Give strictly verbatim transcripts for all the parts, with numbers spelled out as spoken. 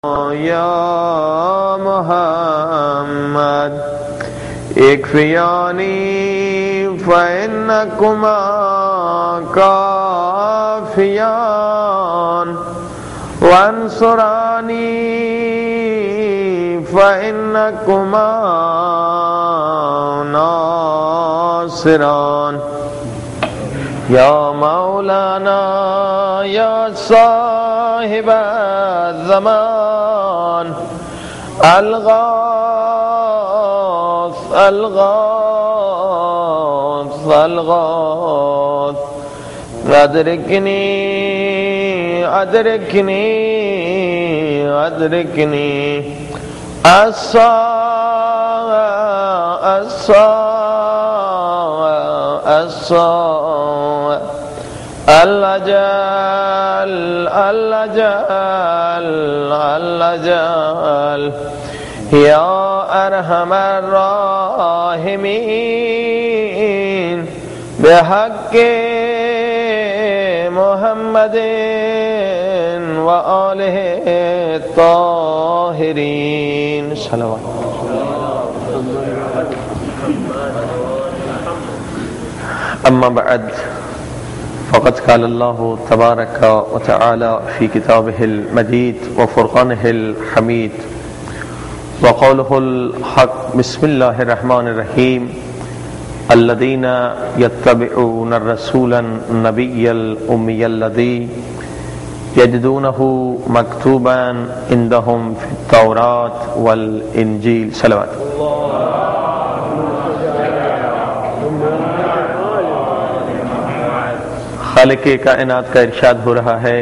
یا محمد اکفیانی فإنکما کافیان وانصرانی فإنکما ناصران یا مولانا یا صاحب الزمان الغاث الغاث الغاث ادرکنی ادرکنی ادرکنی الصاع الصاع الصاع الأجل الأجل الأجل یا ارحم الراحمین بحق محمد و آلہ الطاہرین صلوات. اما بعد فقد قال الله تبارك وتعالى في كتابه المجيد وفرقانه الحميد وقوله الحق بسم الله الرحمن الرحيم الذين يتبعون الرسول النبي الأمي الذي يجدونه مكتوبا عندهم في التوراة والإنجيل صلوات. خالق کائنات کا ارشاد ہو رہا ہے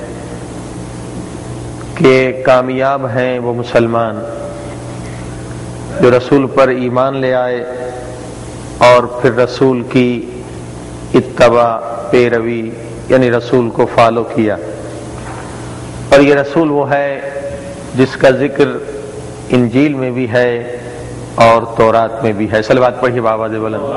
کہ کامیاب ہیں وہ مسلمان جو رسول پر ایمان لے آئے اور پھر رسول کی اتباع پیروی یعنی رسول کو فالو کیا. اور یہ رسول وہ ہے جس کا ذکر انجیل میں بھی ہے اور تورات میں بھی ہے. صلوات پڑھیے بآواز بلند.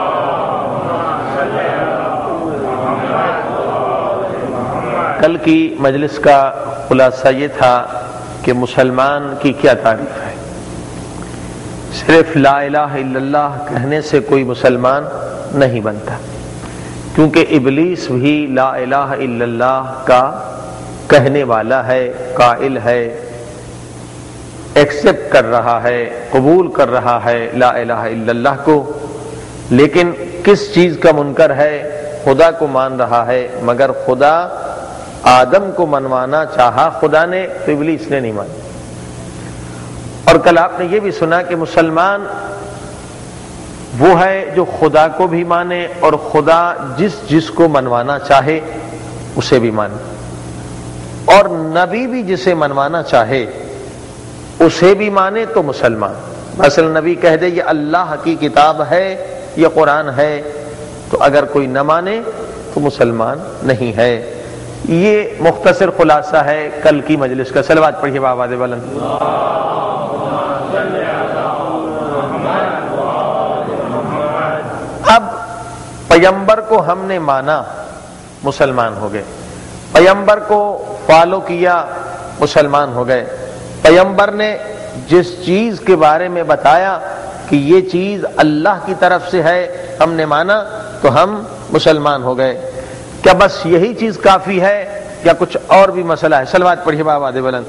کل کی مجلس کا خلاصہ یہ تھا کہ مسلمان کی کیا تعریف ہے. صرف لا الہ الا اللہ کہنے سے کوئی مسلمان نہیں بنتا، کیونکہ ابلیس بھی لا الہ الا اللہ کا کہنے والا ہے، قائل ہے، ایکسپٹ کر رہا ہے، قبول کر رہا ہے لا الہ الا اللہ کو، لیکن کس چیز کا منکر ہے؟ خدا کو مان رہا ہے، مگر خدا آدم کو منوانا چاہا خدا نے تو ابلیس نے نہیں مانا. اور کل آپ نے یہ بھی سنا کہ مسلمان وہ ہے جو خدا کو بھی مانے اور خدا جس جس کو منوانا چاہے اسے بھی مانے، اور نبی بھی جسے منوانا چاہے اسے بھی مانے تو مسلمان. مثلا نبی کہہ دے یہ اللہ کی کتاب ہے، یہ قرآن ہے، تو اگر کوئی نہ مانے تو مسلمان نہیں ہے. یہ مختصر خلاصہ ہے کل کی مجلس کا. صلوات پڑھیے بآواز بلند. اب پیغمبر کو ہم نے مانا، مسلمان ہو گئے. پیغمبر کو فالو کیا، مسلمان ہو گئے. پیغمبر نے جس چیز کے بارے میں بتایا کہ یہ چیز اللہ کی طرف سے ہے ہم نے مانا تو ہم مسلمان ہو گئے. کیا بس یہی چیز کافی ہے یا کچھ اور بھی مسئلہ ہے؟ صلوات پڑھیے بآواز بلند.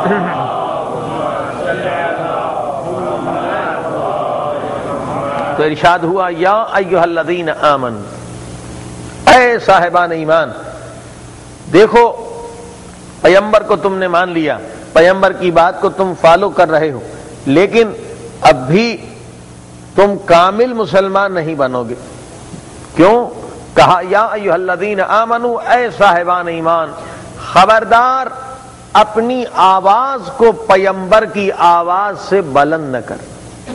تو ارشاد ہوا یا ایھا الذین آمنوا، اے صاحبان ایمان، دیکھو پیغمبر کو تم نے مان لیا، پیغمبر کی بات کو تم فالو کر رہے ہو، لیکن اب بھی تم کامل مسلمان نہیں بنو گے. کیوں؟ کہا یا ایھا الذین آمنوا، اے صاحبان ایمان، خبردار اپنی آواز کو پیغمبر کی آواز سے بلند نہ کر.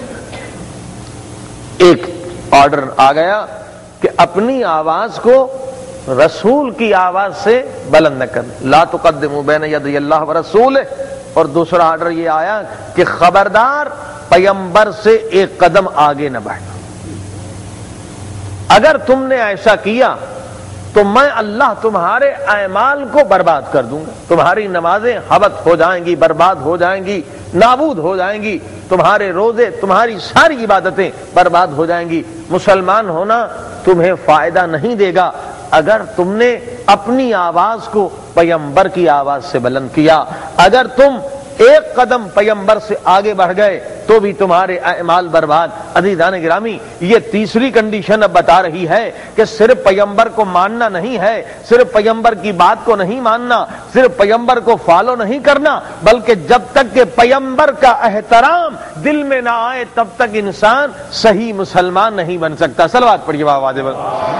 ایک آرڈر آ گیا کہ اپنی آواز کو رسول کی آواز سے بلند نہ کر، لا تقدموا بین یدی اللہ ورسولہ. اور دوسرا آرڈر یہ آیا کہ خبردار پیغمبر سے ایک قدم آگے نہ بڑھنا. اگر تم نے ایسا کیا تو میں اللہ تمہارے اعمال کو برباد کر دوں گا. تمہاری نمازیں حبط ہو جائیں گی، برباد ہو جائیں گی، نابود ہو جائیں گی. تمہارے روزے، تمہاری ساری عبادتیں برباد ہو جائیں گی. مسلمان ہونا تمہیں فائدہ نہیں دے گا اگر تم نے اپنی آواز کو پیغمبر کی آواز سے بلند کیا. اگر تم ایک قدم پیغمبر سے آگے بڑھ گئے تو بھی تمہارے اعمال برباد. عزیزان گرامی، یہ تیسری کنڈیشن اب بتا رہی ہے کہ صرف پیغمبر کو ماننا نہیں ہے، صرف پیغمبر کی بات کو نہیں ماننا، صرف پیغمبر کو فالو نہیں کرنا، بلکہ جب تک کہ پیغمبر کا احترام دل میں نہ آئے تب تک انسان صحیح مسلمان نہیں بن سکتا. صلوات پڑھیے بابا دے.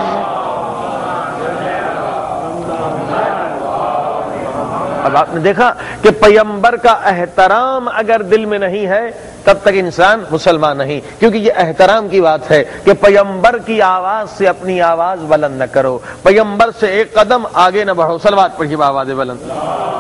اب آپ نے دیکھا کہ پیغمبر کا احترام اگر دل میں نہیں ہے تب تک انسان مسلمان نہیں، کیونکہ یہ احترام کی بات ہے کہ پیغمبر کی آواز سے اپنی آواز بلند نہ کرو، پیغمبر سے ایک قدم آگے نہ بڑھو. صلوات پڑھیے بآواز بلند.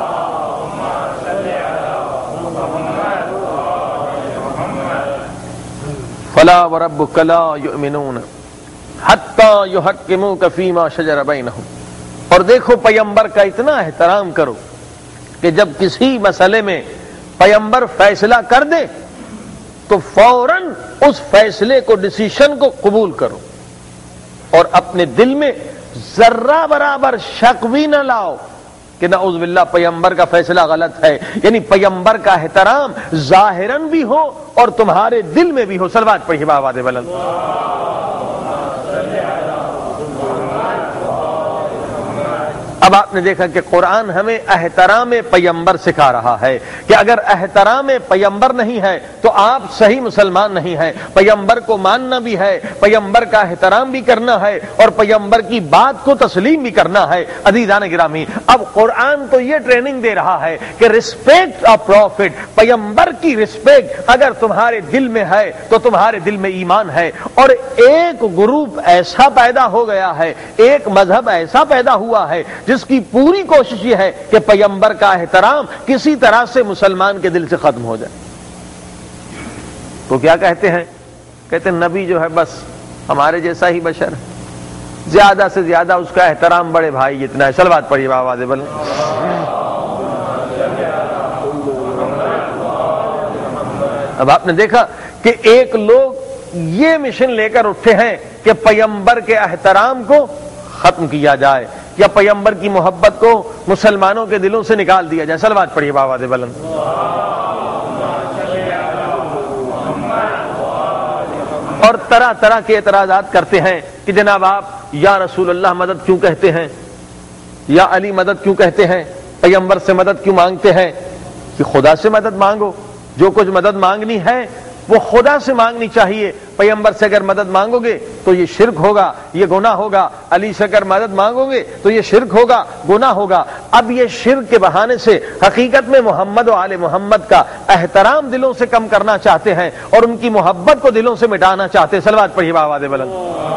فلا وربک لا یؤمنون حتی یحکموک فیما شجر بینہم. اور دیکھو پیغمبر کا اتنا احترام کرو کہ جب کسی مسئلے میں پیغمبر فیصلہ کر دے تو فوراً اس فیصلے کو، ڈیسیشن کو قبول کرو اور اپنے دل میں ذرہ برابر شک بھی نہ لاؤ کہ نعوذ باللہ پیغمبر کا فیصلہ غلط ہے. یعنی پیغمبر کا احترام ظاہراً بھی ہو اور تمہارے دل میں بھی ہو. صلوات پڑھیے بآواز بلند. اب آپ نے دیکھا کہ قرآن ہمیں احترام پیغمبر سکھا رہا ہے کہ اگر احترام پیغمبر نہیں ہے تو آپ صحیح مسلمان نہیں ہیں. پیغمبر کو ماننا بھی ہے، پیغمبر کا احترام بھی کرنا ہے اور پیغمبر کی بات کو تسلیم بھی کرنا ہے. عزیزان گرامی، اب قرآن تو یہ ٹریننگ دے رہا ہے کہ رسپیکٹ آف پروفٹ، پیغمبر کی رسپیکٹ اگر تمہارے دل میں ہے تو تمہارے دل میں ایمان ہے. اور ایک گروپ ایسا پیدا ہو گیا ہے، ایک مذہب ایسا پیدا ہوا ہے جس کی پوری کوشش یہ ہے کہ پیغمبر کا احترام کسی طرح سے مسلمان کے دل سے ختم ہو جائے. تو کیا کہتے ہیں؟ کہتے ہیں نبی جو ہے بس ہمارے جیسا ہی بشر ہے، زیادہ سے زیادہ اس کا احترام بڑے بھائی جتنا ہے. صلوات پڑھیے بآواز بلند. اب آپ نے دیکھا کہ ایک لوگ یہ مشن لے کر اٹھے ہیں کہ پیغمبر کے احترام کو ختم کیا جائے یا پیغمبر کی محبت کو مسلمانوں کے دلوں سے نکال دیا جائے. صلوات پڑھیے بآواز بلند. اور طرح طرح کے اعتراضات کرتے ہیں کہ جناب آپ یا رسول اللہ مدد کیوں کہتے ہیں، یا علی مدد کیوں کہتے ہیں، پیغمبر سے مدد کیوں مانگتے ہیں؟ کہ خدا سے مدد مانگو، جو کچھ مدد مانگنی ہے وہ خدا سے مانگنی چاہیے. پیغمبر سے اگر مدد مانگو گے تو یہ شرک ہوگا، یہ گناہ ہوگا. علی سے اگر مدد مانگو گے تو یہ شرک ہوگا، گناہ ہوگا. اب یہ شرک کے بہانے سے حقیقت میں محمد و آل محمد کا احترام دلوں سے کم کرنا چاہتے ہیں اور ان کی محبت کو دلوں سے مٹانا چاہتے ہیں. صلوات پڑھیے بآواز بلند.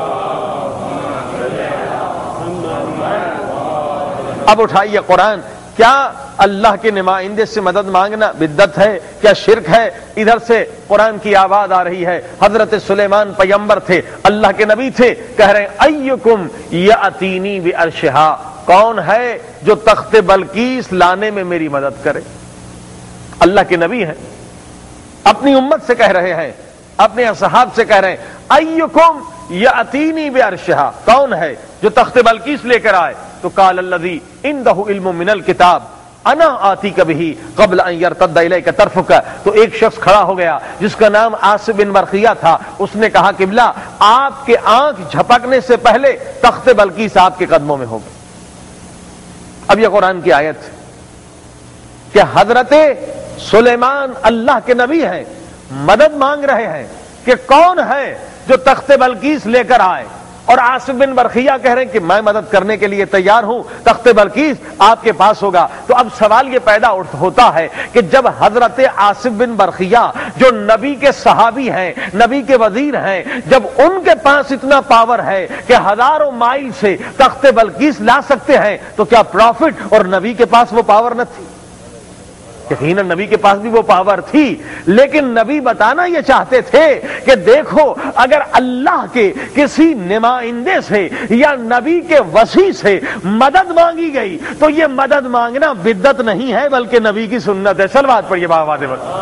اب اٹھائیے قرآن. کیا اللہ کے نمائندے سے مدد مانگنا بدعت ہے؟ کیا شرک ہے؟ ادھر سے قرآن کی آواز آ رہی ہے. حضرت سلیمان پیغمبر تھے، اللہ کے نبی تھے، کہہ رہے ہیں ایکم یاتینی بعرشھا، کون ہے جو تخت بلقیس لانے میں میری مدد کرے؟ اللہ کے نبی ہیں، اپنی امت سے کہہ رہے ہیں، اپنے اصحاب سے کہہ رہے ہیں ایکم یاتینی بعرشھا، کون ہے جو تخت بلقیس لے کر آئے؟ تو قال الذی عنده علم من الکتاب انا آتیک بہ قبل ان یرتد الیک طرفک. تو ایک شخص کھڑا ہو گیا جس کا نام عاصم بن برقیہ تھا. اس نے کہا قبلہ آپ کے آنکھ جھپکنے سے پہلے تخت بلقیس آپ کے قدموں میں ہوگا. اب یہ قرآن کی آیت کہ حضرت سلیمان اللہ کے نبی ہیں، مدد مانگ رہے ہیں کہ کون ہے جو تخت بلقیس لے کر آئے، اور عاصم بن برقیہ کہہ رہے ہیں کہ میں مدد کرنے کے لیے تیار ہوں، تخت بلقیس آپ کے پاس ہوگا. تو اب سوال یہ پیدا ہوتا ہے کہ جب حضرت عاصم بن برقیہ جو نبی کے صحابی ہیں، نبی کے وزیر ہیں، جب ان کے پاس اتنا پاور ہے کہ ہزاروں مائل سے تخت بلقیس لا سکتے ہیں، تو کیا پروفٹ اور نبی کے پاس وہ پاور نہ تھی؟ یقیناً نبی کے پاس بھی وہ پاور تھی، لیکن نبی بتانا یہ چاہتے تھے کہ دیکھو اگر اللہ کے کسی نمائندے سے یا نبی کے وصی سے مدد مانگی گئی تو یہ مدد مانگنا بدعت نہیں ہے بلکہ نبی کی سنت ہے۔ صلوات پڑھیے بابا دے وقت۔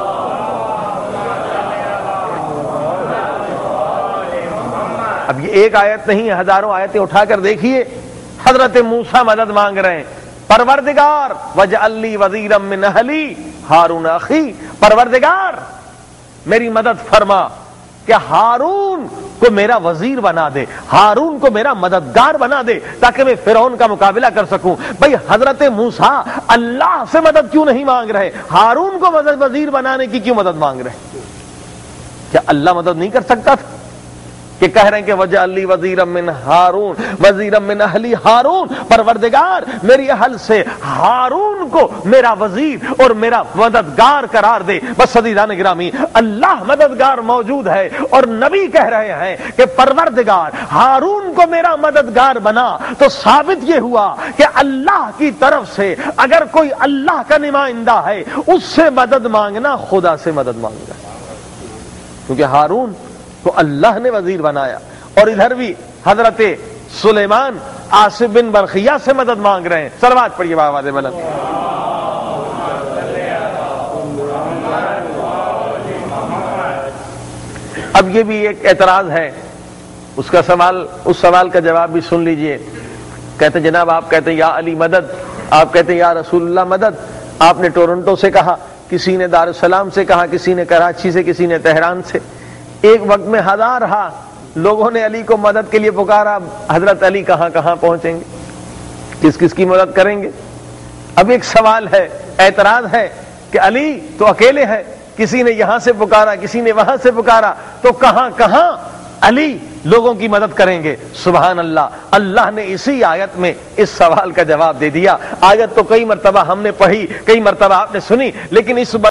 اب یہ ایک آیت نہیں، ہزاروں آیتیں اٹھا کر دیکھیے۔ حضرت موسیٰ مدد مانگ رہے ہیں، پروردگار وجعل لی وزیرا من اہلی ہارون اخی، پروردگار میری مدد فرما کہ ہارون کو میرا وزیر بنا دے، ہارون کو میرا مددگار بنا دے تاکہ میں فرعون کا مقابلہ کر سکوں۔ بھئی حضرت موسیٰ اللہ سے مدد کیوں نہیں مانگ رہے، ہارون کو مدد وزیر بنانے کی کیوں مدد مانگ رہے؟ کیا اللہ مدد نہیں کر سکتا تھا کہ کہہ رہے ہیں کہ وجعل لی وزیرا من ہارون وزیرا من اہلی ہارون، پروردگار میری اہل سے ہارون کو میرا وزیر اور میرا مددگار قرار دے۔ بس عزیزان گرامی، اللہ مددگار موجود ہے اور نبی کہہ رہے ہیں کہ پروردگار ہارون کو میرا مددگار بنا، تو ثابت یہ ہوا کہ اللہ کی طرف سے اگر کوئی اللہ کا نمائندہ ہے اس سے مدد مانگنا خدا سے مدد مانگنا، کیونکہ ہارون تو اللہ نے وزیر بنایا۔ اور ادھر بھی حضرت سلیمان آصف بن برخیہ سے مدد مانگ رہے ہیں۔ صلوات پڑھیے بابا دے بلند۔ اب یہ بھی ایک اعتراض ہے، اس کا سوال اس سوال کا جواب بھی سن لیجئے۔ کہتے جناب آپ کہتے ہیں یا علی مدد، آپ کہتے ہیں یا رسول اللہ مدد، آپ نے ٹورنٹو سے کہا، کسی نے دار السلام سے کہا، کسی نے کراچی سے، کسی نے تہران سے۔ ایک وقت میں ہزار رہا لوگوں نے علی کو مدد کے لیے پکارا، حضرت علی کہاں کہاں پہنچیں گے، کس کس کی مدد کریں گے؟ اب ایک سوال ہے، اعتراض ہے کہ علی تو اکیلے ہیں، کسی نے یہاں سے پکارا، کسی نے وہاں سے پکارا، تو کہاں کہاں علی لوگوں کی مدد کریں گے؟ سبحان اللہ، اللہ نے اسی آیت میں اس سوال کا جواب دے دیا۔ آیت تو کئی مرتبہ ہم نے پڑھی، کئی مرتبہ آپ نے سنی، لیکن اس